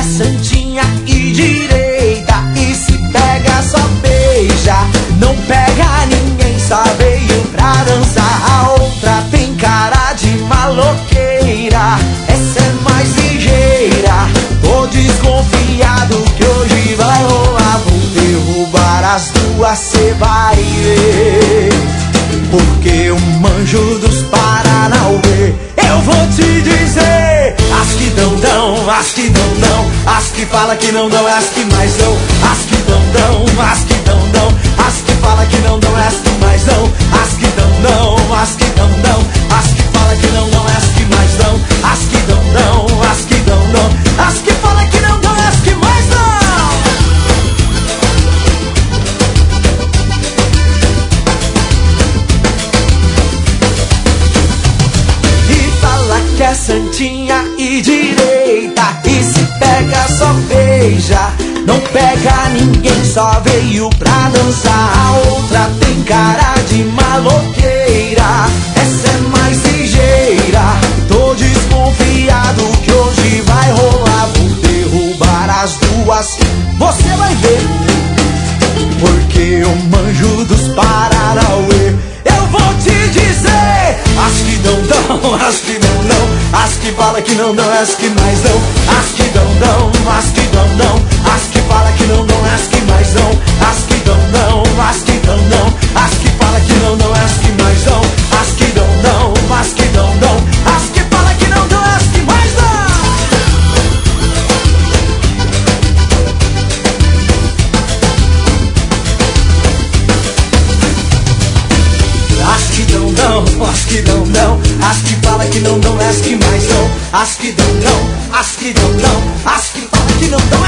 santinha e direita, e se pega só beija. Não pega ninguém, só veio pra dançar. A outra tem cara de maloqueira, essa é mais ligeira. Tô desconfiado que hoje vai rolar. Vou derrubar as duas, cê vai ver, porque eu manjo dos Paranauê. Eu vou te dizer, as que dão, as que dão, as que fala que não dão, as que mais dão. As que dão, as que dão, as que fala que não dão, as que mais dão. As que dão, as que dão, as que fala que não dão, as que mais dão. As que dão, as que dão, as que fala que não dão, as que mais dão. Que é santinha e direita, e se pega só beija. Não pega ninguém, só veio pra dançar. A outra tem cara de maloqueira, essa é mais ligeira. Tô desconfiado que hoje vai rolar. Vou derrubar as duas, você vai ver, porque eu manjo dos Paranauê. Eu vou te dizer, as que dão, as que não, as que fala que não dão, as que mais dão. As que dão, as que dão, as que fala que não dão, as que mais dão. As que dão, as que dão, as que fala que não dão, as que mais dão. As que dão, as que dão, as que fala que não dão, as que mais dão. As que dão, as que dão, as que fala que não dão, as que mais dão. As que dão, as que dão, as que fala que não dão.